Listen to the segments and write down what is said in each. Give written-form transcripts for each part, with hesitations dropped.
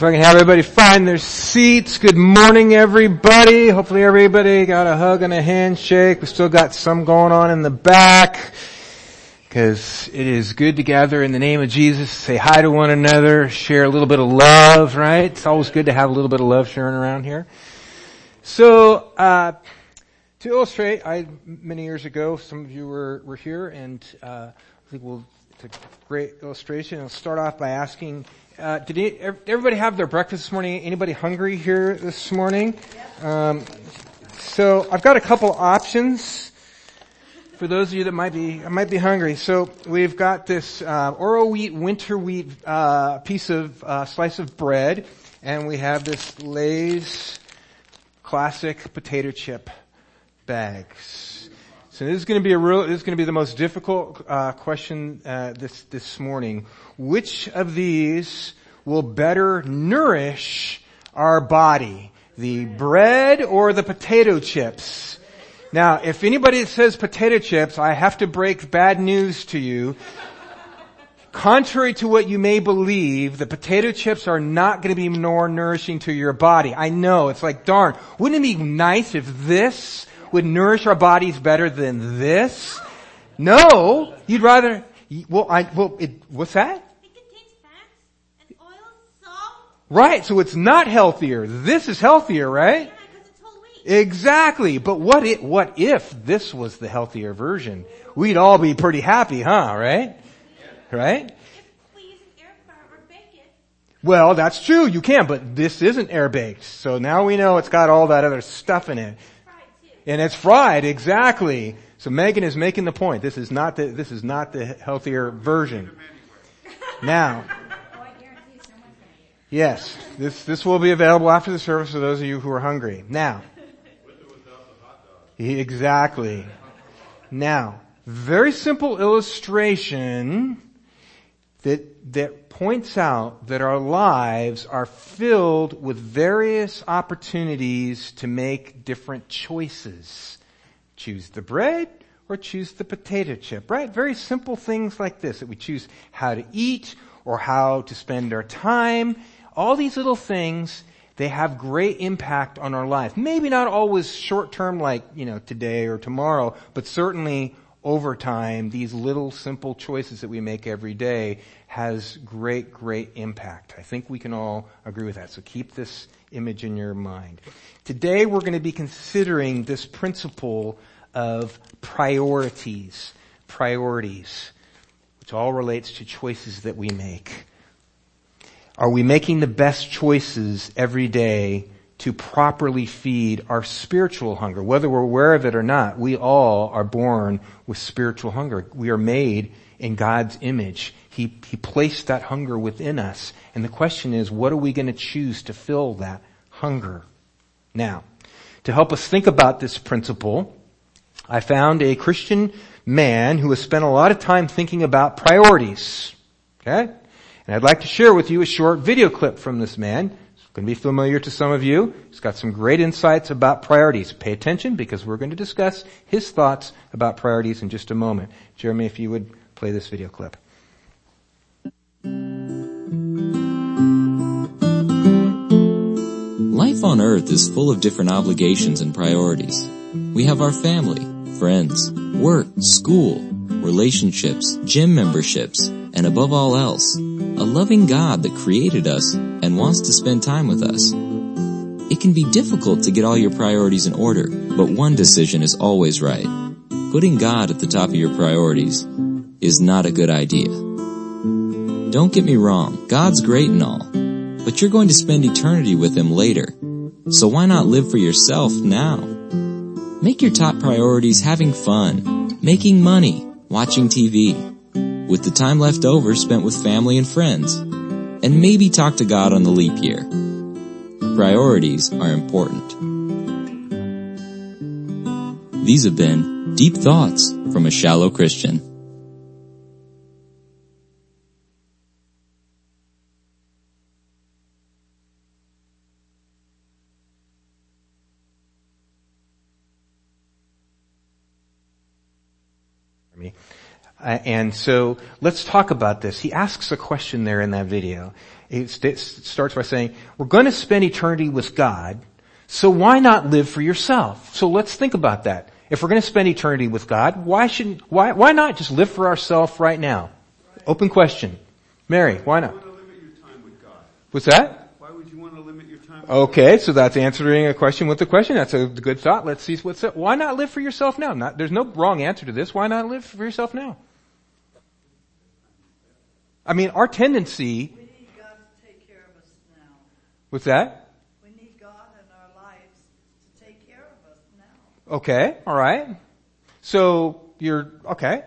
If I can have everybody find their seats. Good morning, everybody. Hopefully everybody got a hug and a handshake. We still got some going on in the back, because it is good to gather in the name of Jesus, say hi to one another, share a little bit of love, right? It's always good to have a little bit of love sharing around here. So, to illustrate, many years ago, some of you were here, and I think it's a great illustration. I'll start off by asking, did everybody have their breakfast this morning? Anybody hungry here this morning? So I've got a couple options for those of you that might be hungry. So we've got this Oro wheat, winter wheat piece of slice of bread, and we have this Lay's classic potato chip bags. So this is going to be the most difficult question this morning. Which of these will better nourish our body? The bread or the potato chips? Now, if anybody says potato chips, I have to break bad news to you. Contrary to what you may believe, the potato chips are not going to be more nourishing to your body. I know, it's like, darn, wouldn't it be nice if this would nourish our bodies better than this? No, you'd rather, what's that? It contains fats and oil, salt. Right, so it's not healthier. This is healthier, right? Yeah, because it's whole wheat. Exactly, but what if this was the healthier version? We'd all be pretty happy, huh, right? Right? If we use an air fryer or bake it. Well, that's true, you can, but this isn't air baked. So now we know it's got all that other stuff in it. And it's fried, exactly. So Megan is making the point. This is not the healthier version. Now, yes, this will be available after the service for those of you who are hungry. Now, exactly. Now, very simple illustration that points out that our lives are filled with various opportunities to make different choices. Choose the bread or choose the potato chip, right? Very simple things like this, that we choose how to eat or how to spend our time. All these little things, they have great impact on our life. Maybe not always short term like, today or tomorrow, but certainly over time, these little simple choices that we make every day has great impact. I think we can all agree with that. So keep this image in your mind. Today we're going to be considering this principle of priorities, which all relates to choices that we make. Are we making the best choices every day to properly feed our spiritual hunger? Whether we're aware of it or not, we all are born with spiritual hunger. We are made in God's image. He placed that hunger within us. And the question is, what are we going to choose to fill that hunger? Now, to help us think about this principle, I found a Christian man who has spent a lot of time thinking about priorities. Okay? And I'd like to share with you a short video clip from this man. Going to be familiar to some of you. He's got some great insights about priorities. Pay attention, because we're going to discuss his thoughts about priorities in just a moment. Jeremy, if you would play this video clip. Life on earth is full of different obligations and priorities. We have our family, friends, work, school, relationships, gym memberships, and above all else, a loving God that created us and wants to spend time with us. It can be difficult to get all your priorities in order, but one decision is always right. Putting God at the top of your priorities is not a good idea. Don't get me wrong, God's great and all, but you're going to spend eternity with Him later. So why not live for yourself now? Make your top priorities having fun, making money, watching TV, with the time left over spent with family and friends, and maybe talk to God on the leap year. Priorities are important. These have been Deep Thoughts from a Shallow Christian. And so let's talk about this. He asks a question there in that video. It starts by saying, we're going to spend eternity with God, so why not live for yourself? So let's think about that. If we're going to spend eternity with God, why not just live for ourselves right now? Open question. Mary, why not? Why would you want to limit your time with God? What's that? Why would you want to limit your time with Okay, so that's answering a question with a question. That's a good thought. Let's see what's up. Why not live for yourself now? There's no wrong answer to this. Why not live for yourself now? I mean, our tendency... We need God to take care of us now. What's that? We need God in our lives to take care of us now. Okay, alright. So, okay.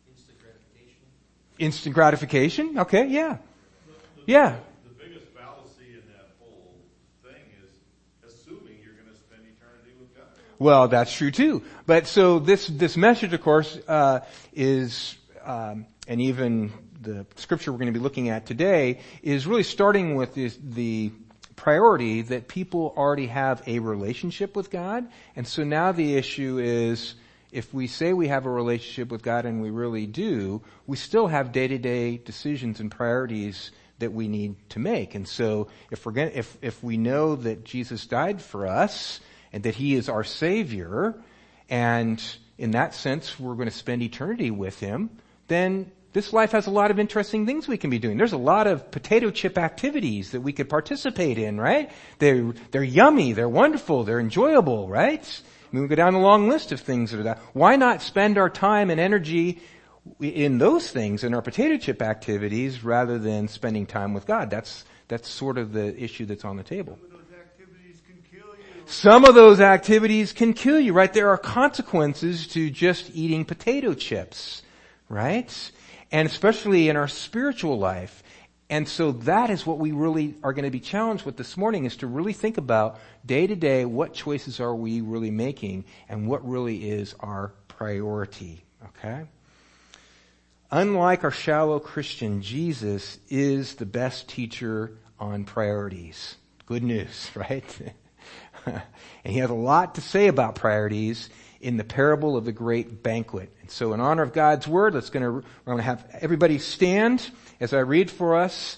Instant gratification? Okay, yeah. Yeah. The biggest fallacy in that whole thing is assuming you're going to spend eternity with God. Well, that's true too. But so this message, of course, is, and even the scripture we're going to be looking at today is really starting with the priority that people already have a relationship with God. And so now the issue is, if we say we have a relationship with God and we really do, we still have day-to-day decisions and priorities that we need to make. And so if we know that Jesus died for us and that He is our Savior, and in that sense we're going to spend eternity with Him, then this life has a lot of interesting things we can be doing. There's a lot of potato chip activities that we could participate in, right? They're yummy, they're wonderful, they're enjoyable, right? I mean, we go down a long list of things that are that. Why not spend our time and energy in those things, in our potato chip activities, rather than spending time with God? That's sort of the issue that's on the table. Some of those activities can kill you. Some of those activities can kill you, right? There are consequences to just eating potato chips, right? And especially in our spiritual life. And so that is what we really are going to be challenged with this morning, is to really think about day to day, what choices are we really making and what really is our priority, okay? Unlike our shallow Christian, Jesus is the best teacher on priorities. Good news, right? And He has a lot to say about priorities in the parable of the great banquet. And so in honor of God's word, we're going to have everybody stand as I read for us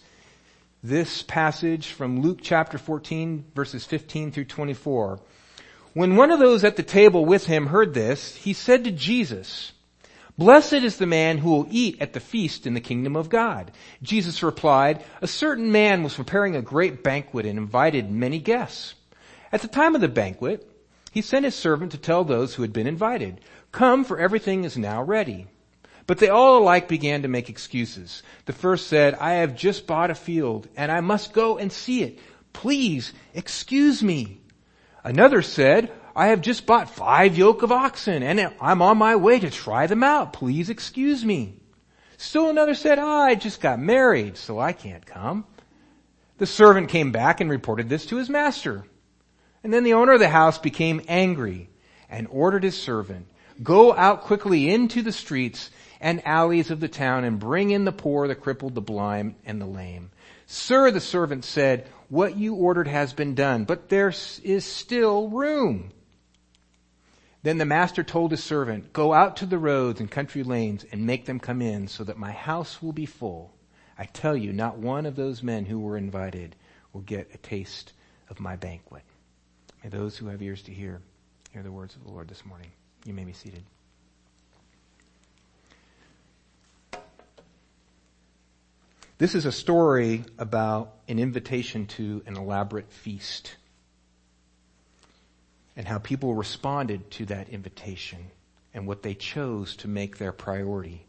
this passage from Luke chapter 14, verses 15 through 24. When one of those at the table with him heard this, he said to Jesus, "Blessed is the man who will eat at the feast in the kingdom of God." Jesus replied, "A certain man was preparing a great banquet and invited many guests. At the time of the banquet, he sent his servant to tell those who had been invited, 'Come, for everything is now ready.' But they all alike began to make excuses. The first said, 'I have just bought a field, and I must go and see it. Please excuse me.' Another said, 'I have just bought 5 yoke of oxen, and I'm on my way to try them out. Please excuse me.' Still another said, 'I just got married, so I can't come.' The servant came back and reported this to his master. And then the owner of the house became angry and ordered his servant, 'Go out quickly into the streets and alleys of the town and bring in the poor, the crippled, the blind, and the lame.' 'Sir,' the servant said, 'what you ordered has been done, but there is still room.' Then the master told his servant, 'Go out to the roads and country lanes and make them come in, so that my house will be full. I tell you, not one of those men who were invited will get a taste of my banquet.'" May those who have ears to hear the words of the Lord this morning. You may be seated. This is a story about an invitation to an elaborate feast and how people responded to that invitation and what they chose to make their priority.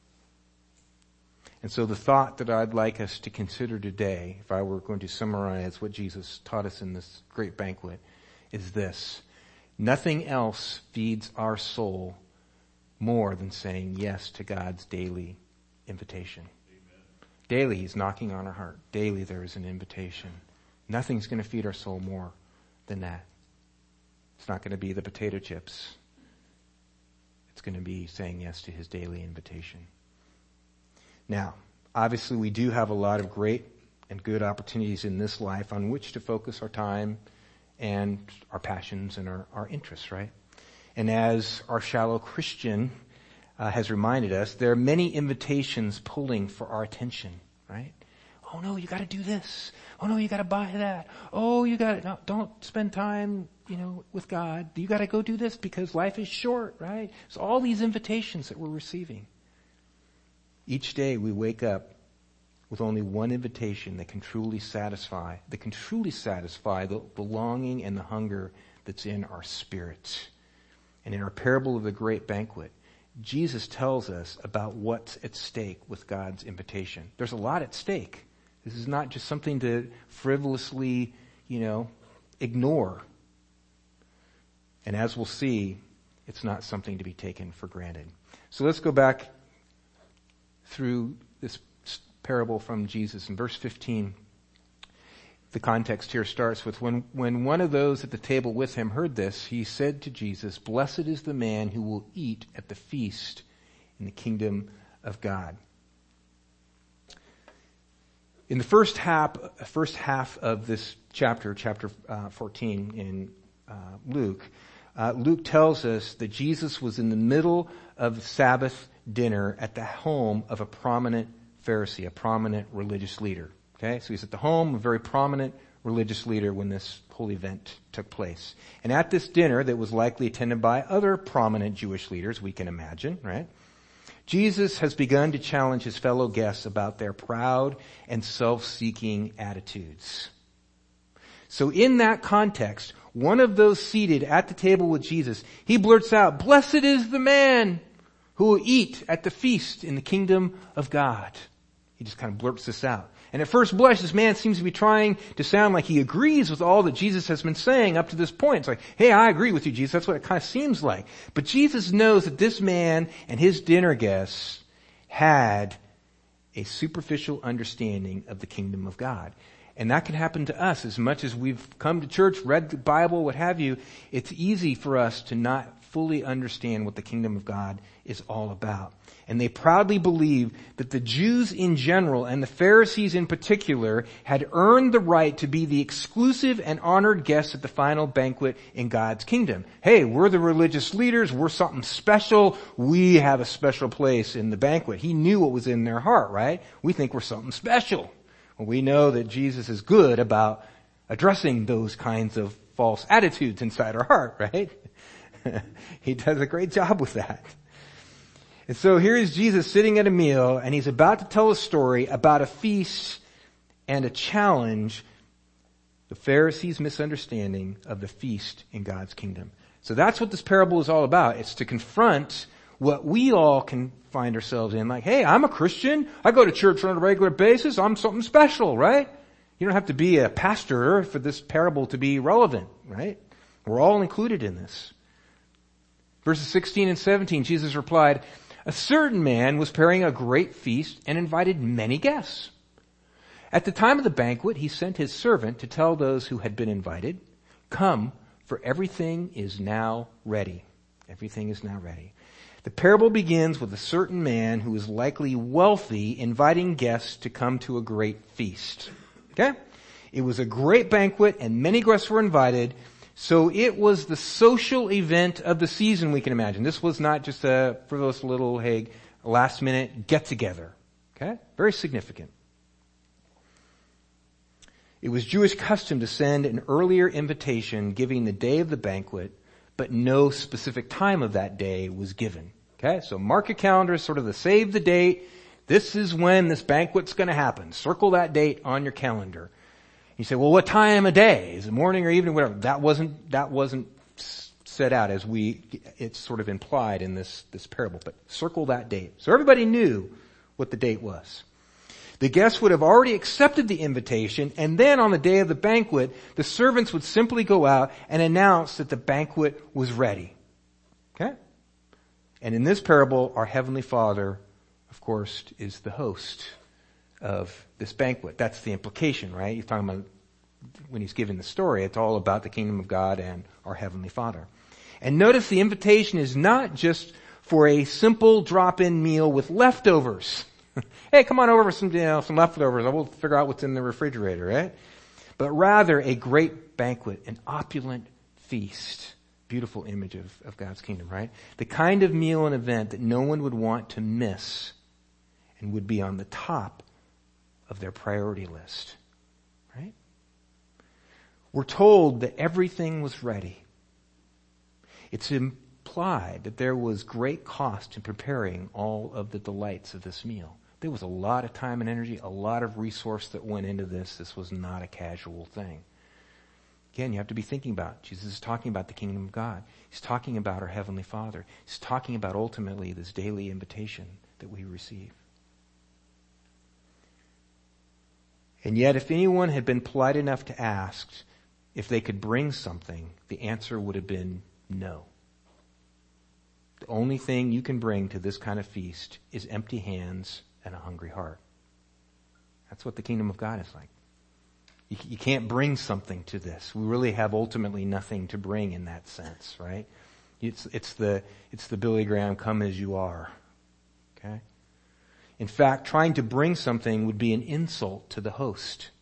And so the thought that I'd like us to consider today, if I were going to summarize what Jesus taught us in this great banquet, is this: nothing else feeds our soul more than saying yes to God's daily invitation. Amen. Daily He's knocking on our heart. Daily there is an invitation. Nothing's going to feed our soul more than that. It's not going to be the potato chips. It's going to be saying yes to His daily invitation. Now, obviously we do have a lot of great and good opportunities in this life on which to focus our time and our passions and our interests, right? And as our shallow Christian, has reminded us, there are many invitations pulling for our attention, right? Oh no, you gotta do this. Oh no, you gotta buy that. Oh, no, don't spend time, with God. You gotta go do this because life is short, right? So all these invitations that we're receiving. Each day we wake up with only one invitation that can truly satisfy the longing and the hunger that's in our spirits. And in our parable of the great banquet, Jesus tells us about what's at stake with God's invitation. There's a lot at stake. This is not just something to frivolously, ignore. And as we'll see, it's not something to be taken for granted. So let's go back through this parable from Jesus. In verse 15, the context here starts with, when one of those at the table with him heard this, he said to Jesus, "Blessed is the man who will eat at the feast in the kingdom of God." In the first half of this chapter 14 in Luke, Luke tells us that Jesus was in the middle of the Sabbath dinner at the home of a prominent Pharisee, a prominent religious leader. Okay, so he's at the home of a very prominent religious leader when this whole event took place. And at this dinner that was likely attended by other prominent Jewish leaders, we can imagine, right? Jesus has begun to challenge his fellow guests about their proud and self-seeking attitudes. So in that context, one of those seated at the table with Jesus, he blurts out, "Blessed is the man who will eat at the feast in the kingdom of God." He just kind of blurts this out. And at first blush, this man seems to be trying to sound like he agrees with all that Jesus has been saying up to this point. It's like, hey, I agree with you, Jesus. That's what it kind of seems like. But Jesus knows that this man and his dinner guests had a superficial understanding of the kingdom of God. And that can happen to us as much as we've come to church, read the Bible, what have you. It's easy for us to not fully understand what the kingdom of God is all about. And they proudly believe that the Jews in general and the Pharisees in particular had earned the right to be the exclusive and honored guests at the final banquet in God's kingdom. Hey, we're the religious leaders. We're something special. We have a special place in the banquet. He knew what was in their heart, right? We think we're something special. Well, we know that Jesus is good about addressing those kinds of false attitudes inside our heart, right? He does a great job with that. And so here is Jesus sitting at a meal, and he's about to tell a story about a feast and a challenge, the Pharisees' misunderstanding of the feast in God's kingdom. So that's what this parable is all about. It's to confront what we all can find ourselves in. Like, hey, I'm a Christian. I go to church on a regular basis. I'm something special, right? You don't have to be a pastor for this parable to be relevant, right? We're all included in this. Verses 16 and 17, Jesus replied, "A certain man was preparing a great feast and invited many guests. At the time of the banquet, he sent his servant to tell those who had been invited, 'Come, for everything is now ready.'" Everything is now ready. The parable begins with a certain man who is likely wealthy inviting guests to come to a great feast. Okay? It was a great banquet and many guests were invited. So it was the social event of the season, we can imagine. This was not just a frivolous little, last minute get together. Okay? Very significant. It was Jewish custom to send an earlier invitation giving the day of the banquet, but no specific time of that day was given. Okay? So mark your calendar, sort of save the date. This is when this banquet's going to happen. Circle that date on your calendar. You say, well, what time of day? Is it morning or evening? Whatever. That wasn't set out as it's sort of implied in this parable, but circle that date. So everybody knew what the date was. The guests would have already accepted the invitation, and then on the day of the banquet, the servants would simply go out and announce that the banquet was ready. Okay? And in this parable, our Heavenly Father, of course, is the host of this banquet. That's the implication, right? He's talking about when he's giving the story, it's all about the kingdom of God and our Heavenly Father. And notice the invitation is not just for a simple drop-in meal with leftovers. Hey, come on over for some leftovers. We'll figure out what's in the refrigerator, right? But rather a great banquet, an opulent feast. Beautiful image of God's kingdom, right? The kind of meal and event that no one would want to miss and would be on the top of their priority list, right? We're told that everything was ready. It's implied that there was great cost in preparing all of the delights of this meal. There was a lot of time and energy, a lot of resource that went into this. This was not a casual thing. Again, you have to be thinking about, Jesus is talking about the kingdom of God. He's talking about our Heavenly Father. He's talking about ultimately this daily invitation that we receive. And yet, if anyone had been polite enough to ask if they could bring something, the answer would have been no. The only thing you can bring to this kind of feast is empty hands and a hungry heart. That's what the kingdom of God is like. You can't bring something to this. We really have ultimately nothing to bring in that sense, right? It's the Billy Graham, come as you are. Okay? In fact, trying to bring something would be an insult to the host.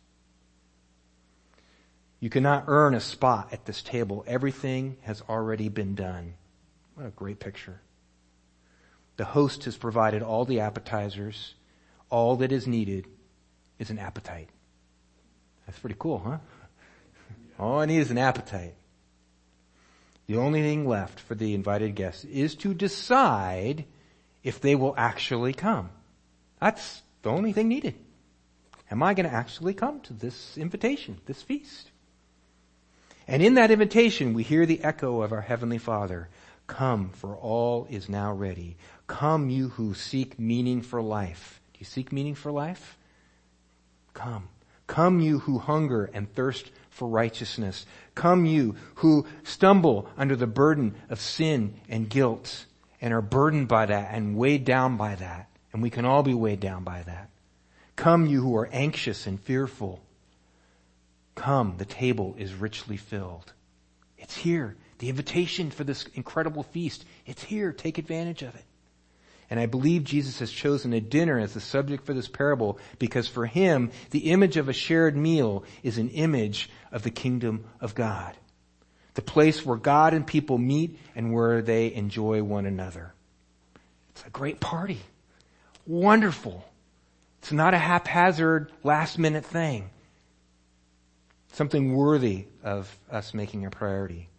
You cannot earn a spot at this table. Everything has already been done. What a great picture. The host has provided all the appetizers. All that is needed is an appetite. That's pretty cool, huh? All I need is an appetite. The only thing left for the invited guests is to decide if they will actually come. That's the only thing needed. Am I going to actually come to this invitation, this feast? And in that invitation, we hear the echo of our Heavenly Father. Come, for all is now ready. Come, you who seek meaning for life. Do you seek meaning for life? Come. Come, you who hunger and thirst for righteousness. Come, you who stumble under the burden of sin and guilt and are burdened by that and weighed down by that. And we can all be weighed down by that. Come, you who are anxious and fearful. Come, the table is richly filled. It's here. The invitation for this incredible feast. It's here. Take advantage of it. And I believe Jesus has chosen a dinner as the subject for this parable because for him, the image of a shared meal is an image of the kingdom of God. The place where God and people meet and where they enjoy one another. It's a great party. Wonderful. It's not a haphazard, last-minute thing. Something worthy of us making a priority.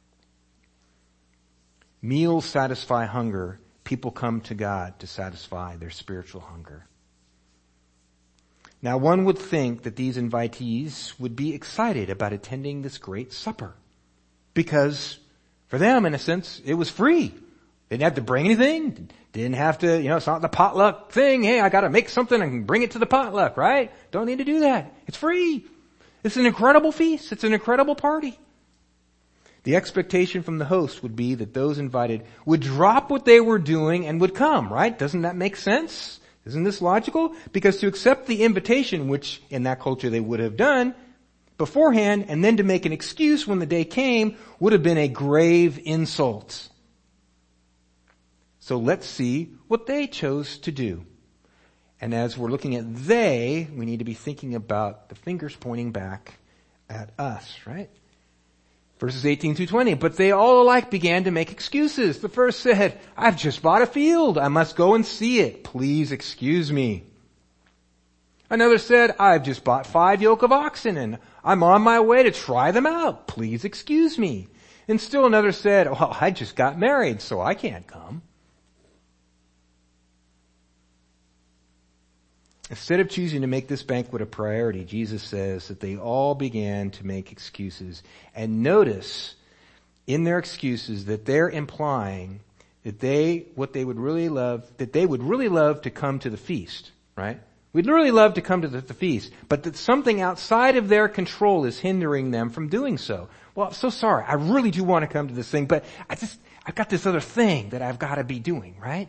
Meals satisfy hunger. People come to God to satisfy their spiritual hunger. Now, one would think that these invitees would be excited about attending this great supper. Because for them, in a sense, it was free. They didn't have to bring anything. Didn't have to, it's not the potluck thing. Hey, I gotta make something and bring it to the potluck, right? Don't need to do that. It's free. It's an incredible feast. It's an incredible party. The expectation from the host would be that those invited would drop what they were doing and would come, right? Doesn't that make sense? Isn't this logical? Because to accept the invitation, which in that culture they would have done beforehand, and then to make an excuse when the day came would have been a grave insult. So let's see what they chose to do. And as we're looking at they, we need to be thinking about the fingers pointing back at us, right? Verses 18 through 20. But they all alike began to make excuses. The first said, I've just bought a field. I must go and see it. Please excuse me. Another said, I've just bought 5 yoke of oxen and I'm on my way to try them out. Please excuse me. And still another said, well, I just got married, so I can't come. Instead of choosing to make this banquet a priority, Jesus says that they all began to make excuses. And notice in their excuses that they're implying that they would really love to come to the feast, right? We'd really love to come to the feast, but that something outside of their control is hindering them from doing so. Well, I'm so sorry. I really do want to come to this thing, but I've got this other thing that I've got to be doing, right?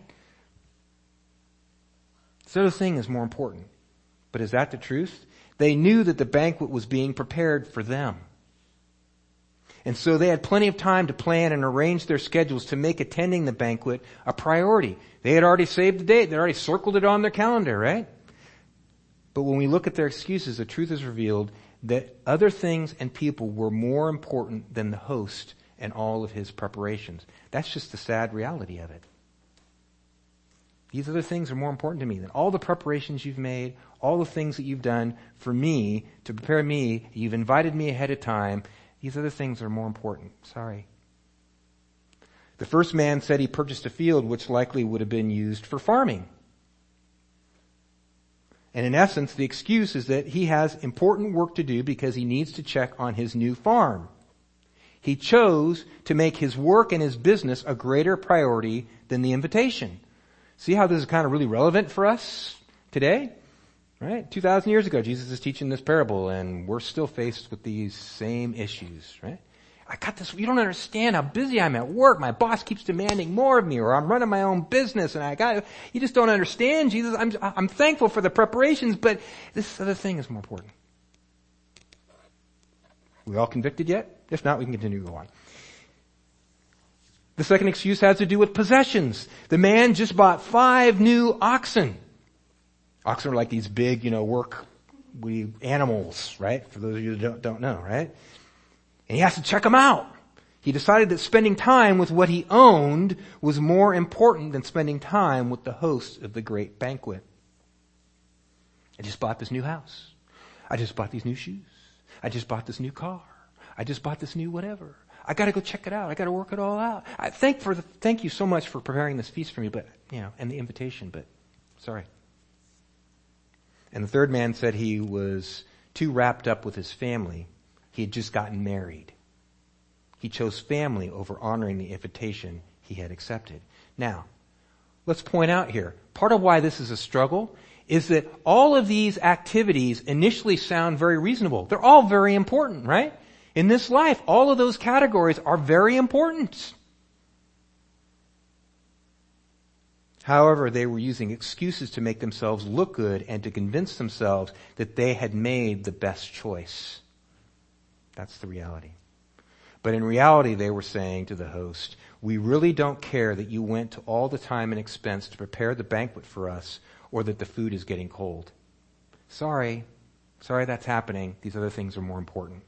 This other thing is more important. But is that the truth? They knew that the banquet was being prepared for them. And so they had plenty of time to plan and arrange their schedules to make attending the banquet a priority. They had already saved the date. They already circled it on their calendar, right? But when we look at their excuses, the truth is revealed that other things and people were more important than the host and all of his preparations. That's just the sad reality of it. These other things are more important to me than all the preparations you've made, all the things that you've done for me, to prepare me. You've invited me ahead of time. These other things are more important. Sorry. The first man said he purchased a field which likely would have been used for farming. And in essence, the excuse is that he has important work to do because he needs to check on his new farm. He chose to make his work and his business a greater priority than the invitation. See how this is kind of really relevant for us today? Right? 2,000 years ago, Jesus is teaching this parable, and we're still faced with these same issues, right? I got this, you don't understand how busy I'm at work. My boss keeps demanding more of me, or I'm running my own business, and you just don't understand, Jesus. I'm thankful for the preparations, but this other thing is more important. We all convicted yet? If not, we can continue to go on. The second excuse has to do with possessions. The man just bought 5 new oxen. Oxen are like these big, animals, right? For those of you that don't know, right? And he has to check them out. He decided that spending time with what he owned was more important than spending time with the host of the great banquet. I just bought this new house. I just bought these new shoes. I just bought this new car. I just bought this new whatever. I gotta go check it out. I gotta work it all out. Thank you so much for preparing this feast for me, but, and the invitation, but sorry. And the third man said he was too wrapped up with his family. He had just gotten married. He chose family over honoring the invitation he had accepted. Now, let's point out here, part of why this is a struggle is that all of these activities initially sound very reasonable. They're all very important, right? In this life, all of those categories are very important. However, they were using excuses to make themselves look good and to convince themselves that they had made the best choice. That's the reality. But in reality, they were saying to the host, we really don't care that you went to all the time and expense to prepare the banquet for us or that the food is getting cold. Sorry that's happening. These other things are more important.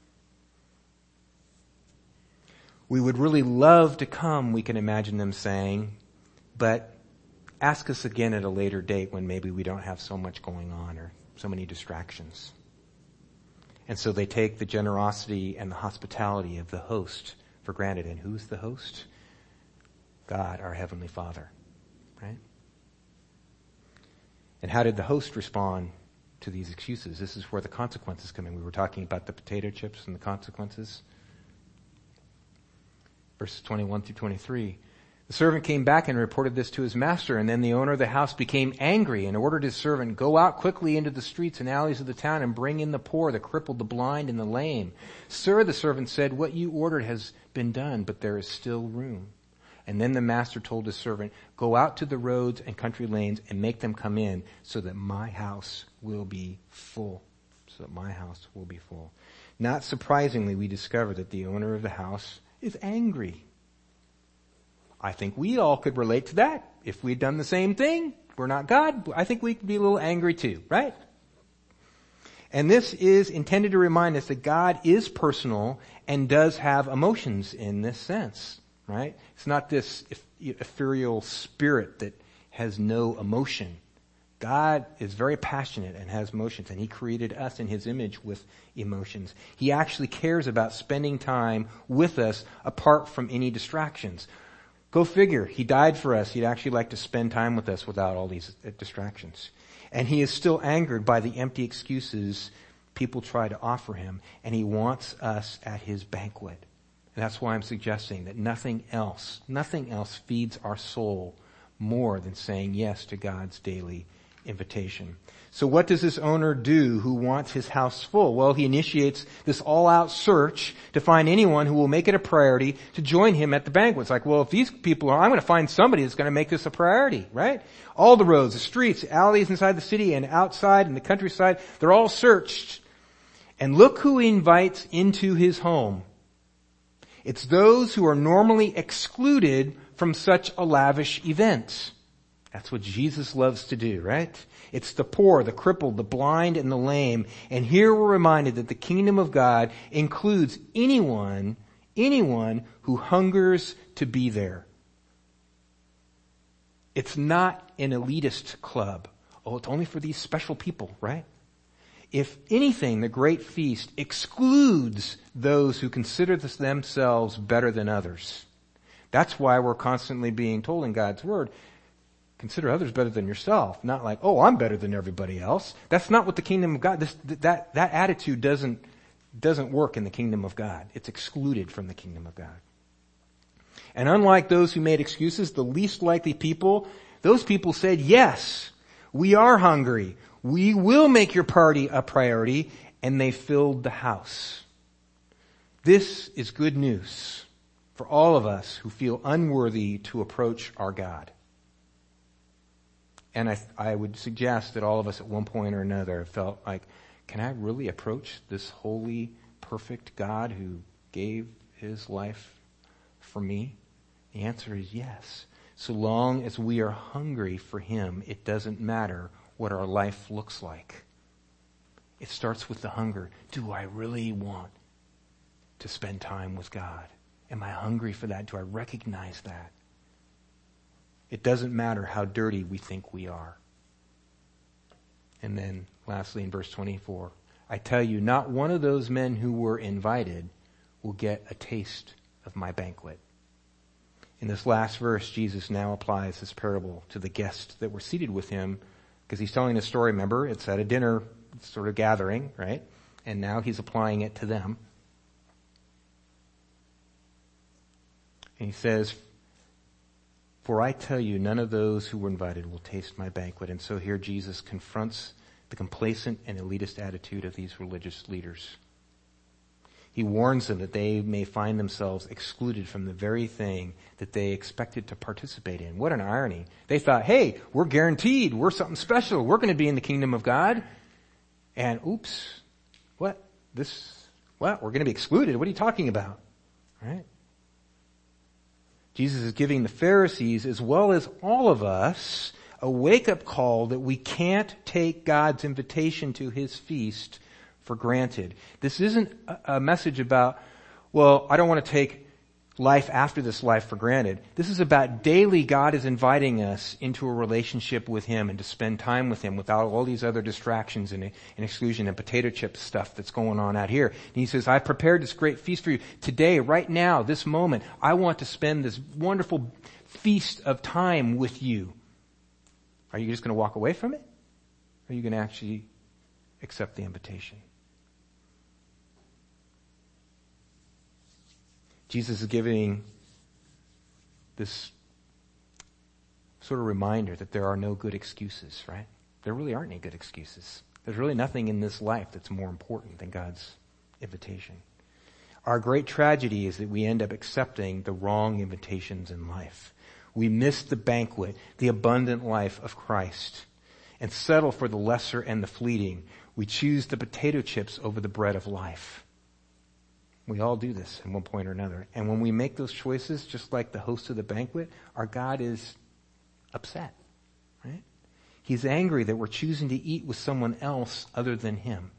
We would really love to come, we can imagine them saying, but ask us again at a later date when maybe we don't have so much going on or so many distractions. And so they take the generosity and the hospitality of the host for granted. And who's the host? God, our Heavenly Father. Right? And how did the host respond to these excuses? This is where the consequences come in. We were talking about the potato chips and the consequences. Verses 21 through 23. The servant came back and reported this to his master, and then the owner of the house became angry and ordered his servant, go out quickly into the streets and alleys of the town and bring in the poor, the crippled, the blind, and the lame. Sir, the servant said, what you ordered has been done, but there is still room. And then the master told his servant, go out to the roads and country lanes and make them come in so that my house will be full. So that my house will be full. Not surprisingly, we discover that the owner of the house is angry. I think we all could relate to that. If we'd done the same thing, we're not God, I think we could be a little angry too, right? And this is intended to remind us that God is personal and does have emotions in this sense, right? It's not this ethereal spirit that has no emotion. God is very passionate and has emotions, and He created us in His image with emotions. He actually cares about spending time with us apart from any distractions. Go figure. He died for us. He'd actually like to spend time with us without all these distractions. And He is still angered by the empty excuses people try to offer Him. And He wants us at His banquet. And that's why I'm suggesting that nothing else feeds our soul more than saying yes to God's daily invitation. So what does this owner do who wants his house full? Well, he initiates this all-out search to find anyone who will make it a priority to join him at the banquet. It's like, well, if these people I'm going to find somebody that's going to make this a priority, right? All the roads, the streets, alleys inside the city and outside in the countryside, they're all searched. And look who he invites into his home. It's those who are normally excluded from such a lavish event. That's what Jesus loves to do, right? It's the poor, the crippled, the blind, and the lame. And here we're reminded that the kingdom of God includes anyone Anyone who hungers to be there. It's not an elitist club. Oh, it's only for these special people, right? If anything, the great feast excludes those who consider themselves better than others. That's why we're constantly being told in God's word, consider others better than yourself. Not like, oh, I'm better than everybody else. That's not what the kingdom of God, that attitude doesn't work in the kingdom of God. It's excluded from the kingdom of God. And unlike those who made excuses, the least likely people, those people said, yes, we are hungry. We will make your party a priority. And they filled the house. This is good news for all of us who feel unworthy to approach our God. And I would suggest that all of us at one point or another have felt like, can I really approach this holy, perfect God who gave his life for me? The answer is yes. So long as we are hungry for him, it doesn't matter what our life looks like. It starts with the hunger. Do I really want to spend time with God? Am I hungry for that? Do I recognize that? It doesn't matter how dirty we think we are. And then lastly in verse 24, I tell you, not one of those men who were invited will get a taste of my banquet. In this last verse, Jesus now applies this parable to the guests that were seated with him, because he's telling the story, remember, it's at a dinner sort of gathering, right? And now he's applying it to them. And he says, for I tell you, none of those who were invited will taste my banquet. And so here Jesus confronts the complacent and elitist attitude of these religious leaders. He warns them that they may find themselves excluded from the very thing that they expected to participate in. What an irony. They thought, hey, we're guaranteed. We're something special. We're going to be in the kingdom of God. And oops, what? We're going to be excluded. What are you talking about? Right? Jesus is giving the Pharisees, as well as all of us, a wake-up call that we can't take God's invitation to his feast for granted. This isn't a message about, well, I don't want to take life after this life for granted. This is about daily God is inviting us into a relationship with him and to spend time with him without all these other distractions and exclusion and potato chip stuff that's going on out here. And he says, I prepared this great feast for you. Today, right now, this moment, I want to spend this wonderful feast of time with you. Are you just going to walk away from it? Or are you going to actually accept the invitation? Jesus is giving this sort of reminder that there are no good excuses, right? There really aren't any good excuses. There's really nothing in this life that's more important than God's invitation. Our great tragedy is that we end up accepting the wrong invitations in life. We miss the banquet, the abundant life of Christ, and settle for the lesser and the fleeting. We choose the potato chips over the bread of life. We all do this at one point or another. And when we make those choices, just like the host of the banquet, our God is upset, right? He's angry that we're choosing to eat with someone else other than him.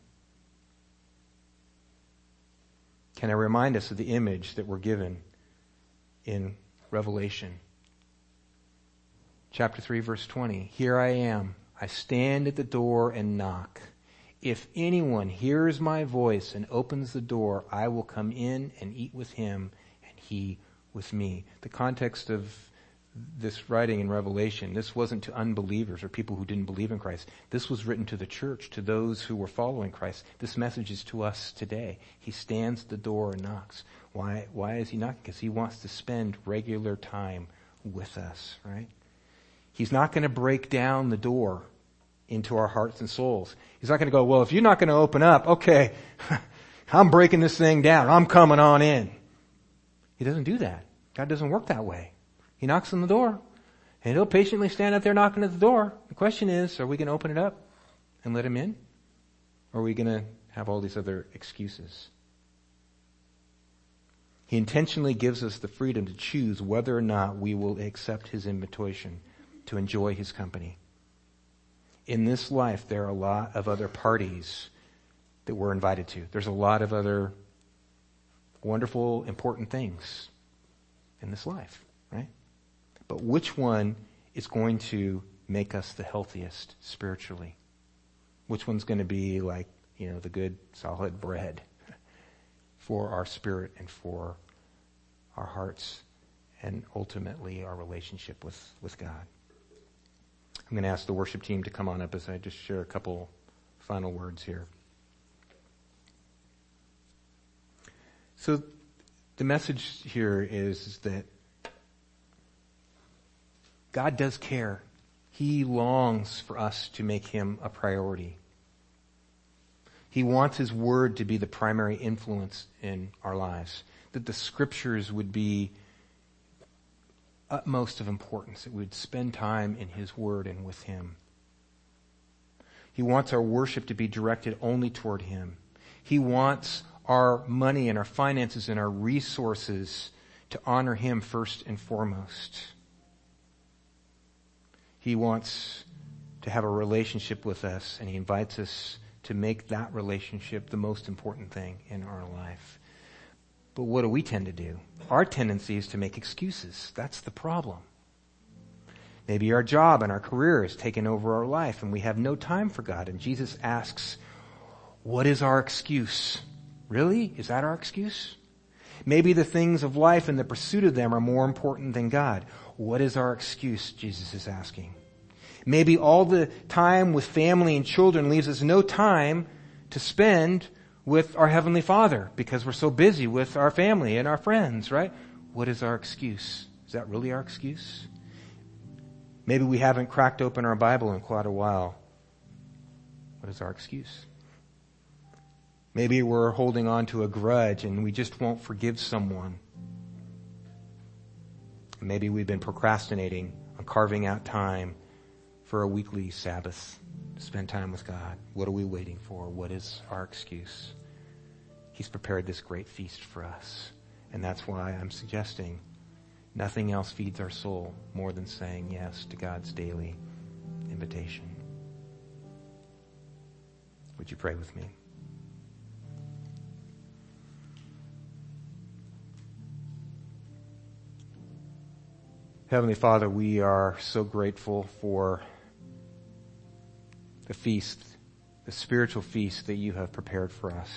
Can I remind us of the image that we're given in Revelation? Chapter 3, verse 20. Here I am. I stand at the door and knock. If anyone hears my voice and opens the door, I will come in and eat with him and he with me. The context of this writing in Revelation, this wasn't to unbelievers or people who didn't believe in Christ. This was written to the church, to those who were following Christ. This message is to us today. He stands at the door and knocks. Why is he knocking? Because he wants to spend regular time with us, right? He's not going to break down the door into our hearts and souls. He's not going to go, well, if you're not going to open up, okay, I'm breaking this thing down. I'm coming on in. He doesn't do that. God doesn't work that way. He knocks on the door, and he'll patiently stand out there knocking at the door. The question is, are we going to open it up and let him in? Or are we going to have all these other excuses? He intentionally gives us the freedom to choose whether or not we will accept his invitation to enjoy his company. In this life, there are a lot of other parties that we're invited to. There's a lot of other wonderful, important things in this life, right? But which one is going to make us the healthiest spiritually? Which one's going to be like, the good solid bread for our spirit and for our hearts and ultimately our relationship with God? I'm going to ask the worship team to come on up as I just share a couple final words here. So the message here is that God does care. He longs for us to make him a priority. He wants his word to be the primary influence in our lives, that the scriptures would be utmost of importance, that we would spend time in his word and with him. He wants our worship to be directed only toward him. He wants our money and our finances and our resources to honor him first and foremost. He wants to have a relationship with us, and he invites us to make that relationship the most important thing in our life. But what do we tend to do? Our tendency is to make excuses. That's the problem. Maybe our job and our career has taken over our life and we have no time for God. And Jesus asks, what is our excuse? Really? Is that our excuse? Maybe the things of life and the pursuit of them are more important than God. What is our excuse? Jesus is asking. Maybe all the time with family and children leaves us no time to spend with our Heavenly Father because we're so busy with our family and our friends, right? What is our excuse? Is that really our excuse? Maybe we haven't cracked open our Bible in quite a while. What is our excuse? Maybe we're holding on to a grudge and we just won't forgive someone. Maybe we've been procrastinating on carving out time for a weekly Sabbath to spend time with God. What are we waiting for? What is our excuse? He's prepared this great feast for us. And that's why I'm suggesting nothing else feeds our soul more than saying yes to God's daily invitation. Would you pray with me? Heavenly Father, we are so grateful for the feast, the spiritual feast that you have prepared for us.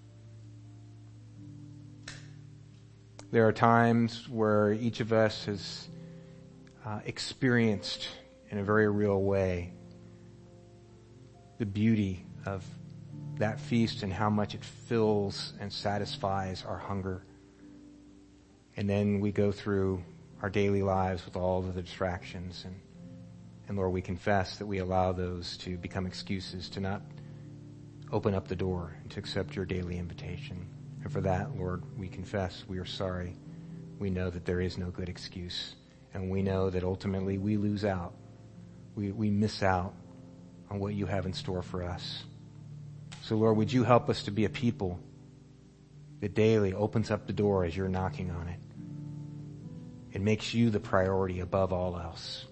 There are times where each of us has experienced in a very real way the beauty of that feast and how much it fills and satisfies our hunger. And then we go through our daily lives with all of the distractions. And Lord, we confess that we allow those to become excuses to not open up the door and to accept your daily invitation. And for that, Lord, we confess we are sorry. We know that there is no good excuse. And we know that ultimately we lose out. We miss out on what you have in store for us. So Lord, would you help us to be a people that daily opens up the door as you're knocking on it. It makes you the priority above all else.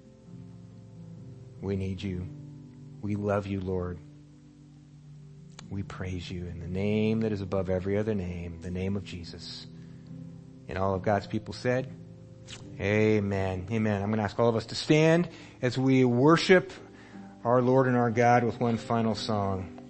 We need you. We love you, Lord. We praise you in the name that is above every other name, the name of Jesus. And all of God's people said, amen. Amen. I'm going to ask all of us to stand as we worship our Lord and our God with one final song.